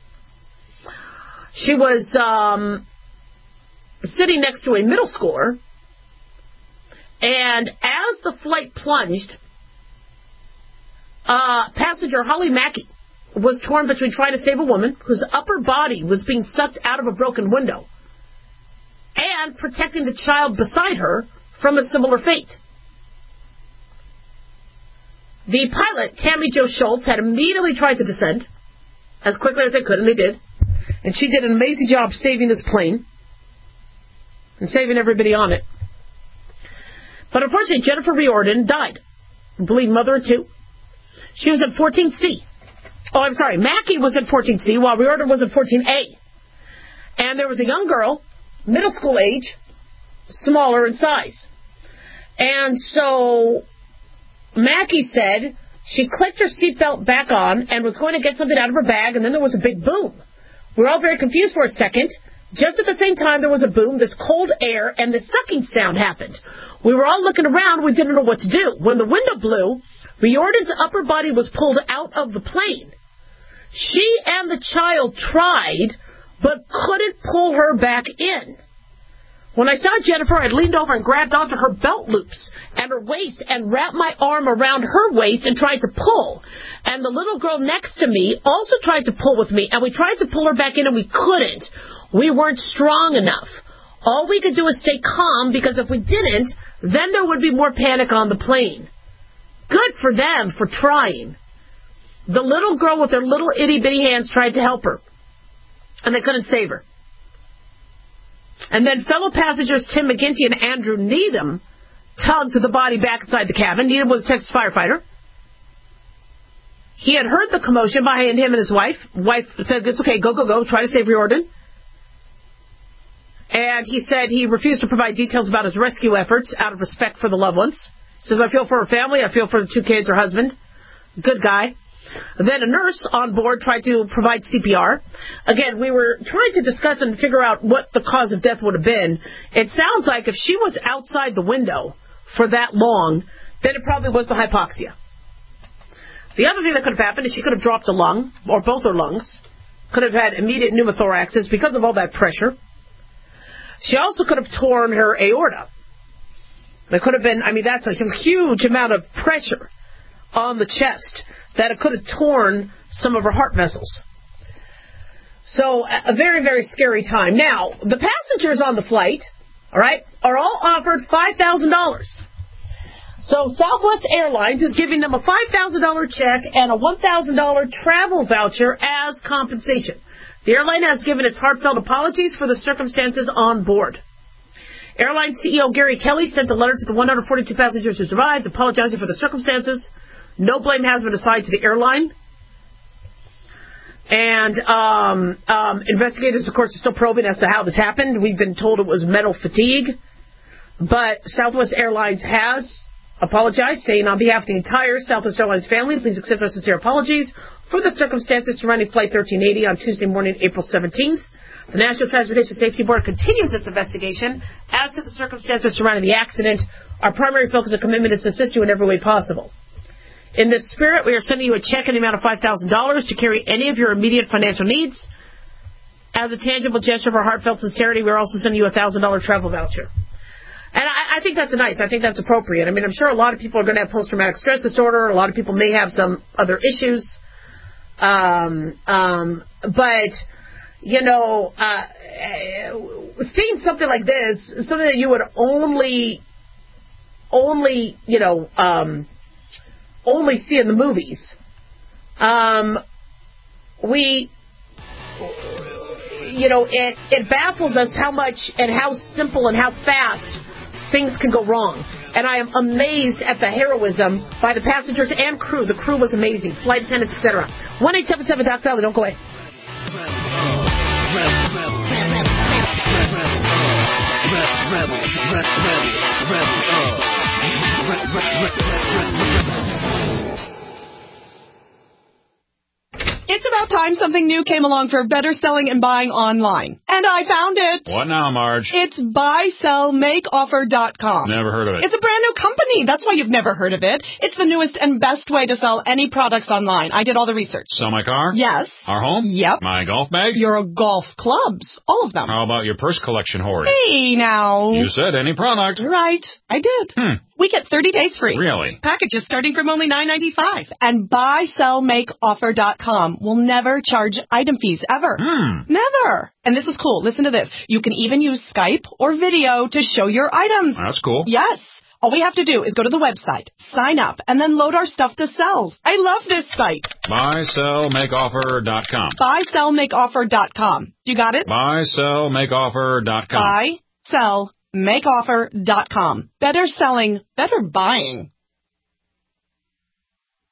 S4: She was um, sitting next to a middle schooler, and as the flight plunged, uh, passenger Holly Mackey was torn between trying to save a woman whose upper body was being sucked out of a broken window and protecting the child beside her from a similar fate. The pilot, Tammy Jo Schultz, had immediately tried to descend as quickly as they could, and they did. And she did an amazing job saving this plane and saving everybody on it. But unfortunately, Jennifer Riordan died. I believe mother of two. She was in fourteen C. Oh, I'm sorry. Mackey was in fourteen C, while Riordan was in fourteen A. And there was a young girl, middle school age, smaller in size. And so Mackie said she clicked her seatbelt back on and was going to get something out of her bag, and then there was a big boom. We were all very confused for a second. Just at the same time there was a boom, this cold air, and this sucking sound happened. We were all looking around. We didn't know what to do. When the window blew, Riordan's upper body was pulled out of the plane. She and the child tried, but couldn't pull her back in. When I saw Jennifer, I leaned over and grabbed onto her belt loops and her waist and wrapped my arm around her waist and tried to pull. And the little girl next to me also tried to pull with me, and we tried to pull her back in, and we couldn't. We weren't strong enough. All we could do is stay calm, because if we didn't, then there would be more panic on the plane. Good for them for trying. The little girl with her little itty-bitty hands tried to help her, and they couldn't save her. And then fellow passengers Tim McGinty and Andrew Needham tugged the body back inside the cabin. Needham was a Texas firefighter. He had heard the commotion behind him and his wife. Wife said, it's okay, go, go, go, try to save Riordan. And he said he refused to provide details about his rescue efforts out of respect for the loved ones. He says, I feel for her family, I feel for the two kids, her husband. Good guy. Then a nurse on board tried to provide C P R. Again, we were trying to discuss and figure out what the cause of death would have been. It sounds like if she was outside the window for that long, then it probably was the hypoxia. The other thing that could have happened is she could have dropped a lung, or both her lungs. Could have had immediate pneumothoraxis because of all that pressure. She also could have torn her aorta. There could have been, I mean, that's a huge amount of pressure on the chest that it could have torn some of her heart vessels. So, a very, very scary time. Now, the passengers on the flight, all right, are all offered five thousand dollars. So, Southwest Airlines is giving them a five thousand dollars check and a one thousand dollars travel voucher as compensation. The airline has given its heartfelt apologies for the circumstances on board. Airline C E O Gary Kelly sent a letter to the one hundred forty-two passengers who survived, apologizing for the circumstances. No blame has been assigned to the airline. And um, um, investigators, of course, are still probing as to how this happened. We've been told it was mental fatigue. But Southwest Airlines has apologized, saying on behalf of the entire Southwest Airlines family, please accept our sincere apologies for the circumstances surrounding Flight thirteen eighty on Tuesday morning, April seventeenth. The National Transportation Safety Board continues its investigation as to the circumstances surrounding the accident. Our primary focus and commitment is to assist you in every way possible. In this spirit, we are sending you a check in the amount of five thousand dollars to carry any of your immediate financial needs. As a tangible gesture of our heartfelt sincerity, we are also sending you a one thousand dollars travel voucher. And I, I think that's nice. I think that's appropriate. I mean, I'm sure a lot of people are going to have post-traumatic stress disorder. A lot of people may have some other issues. Um, um, but, you know, uh, seeing something like this, something that you would only, only, you know, um, only see in the movies, um, we, you know, it, it baffles us how much and how simple and how fast things can go wrong. And I am amazed at the heroism by the passengers and crew. The crew was amazing. Flight attendants, et cetera. one eight seven seven Doctor Dolly, don't go away.
S20: It's about time something new came along for better selling and buying online. And I found it.
S21: What now, Marge?
S20: It's buy sell make offer dot com.
S21: Never heard of it.
S20: It's a brand new company. That's why you've never heard of it. It's the newest and best way to sell any products online. I did all the research.
S21: Sell my car?
S20: Yes.
S21: Our home?
S20: Yep.
S21: My golf bag?
S20: Your golf clubs. All of them.
S21: How about your purse collection hoard?
S20: Hey, now.
S21: You said any product.
S20: Right. I did.
S21: Hmm.
S20: We get thirty days free.
S21: Really?
S20: Packages starting from only nine ninety-five. And buy sell make offer dot com will never charge item fees ever.
S21: Hmm.
S20: Never. And this is cool. Listen to this. You can even use Skype or video to show your items.
S21: That's cool.
S20: Yes. All we have to do is go to the website, sign up, and then load our stuff to sell. I love this site.
S21: buy sell make offer dot com.
S20: buy sell make offer dot com. You got it?
S21: buy sell make offer dot com.
S20: buy sell make offer dot com. Better selling, better buying.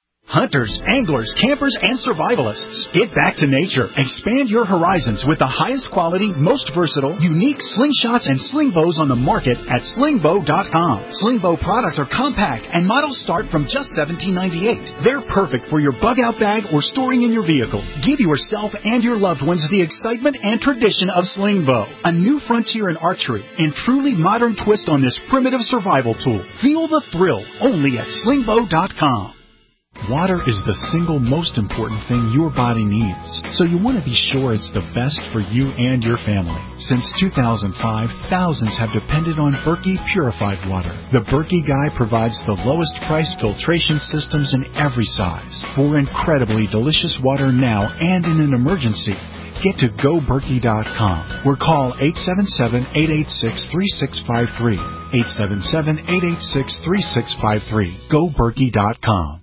S2: hunters, anglers, campers, and survivalists. Get back to nature. Expand your horizons with the highest quality, most versatile, unique slingshots and sling bows on the market at sling bow dot com. Sling bow products are compact and models start from just seventeen ninety-eight. They're perfect for your bug out bag or storing in your vehicle. Give yourself and your loved ones the excitement and tradition of sling bow, a new frontier in archery and truly modern twist on this primitive survival tool. Feel the thrill only at sling bow dot com.
S22: Water is the single most important thing your body needs, so you want to be sure it's the best for you and your family. Since two thousand five, thousands have depended on Berkey purified water. The Berkey Guy provides the lowest price filtration systems in every size for incredibly delicious water now and in an emergency. Get to go berkey dot com or call eight seven seven, eight eight six, three six five three. eight seven seven, eight eight six, three six five three. go berkey dot com.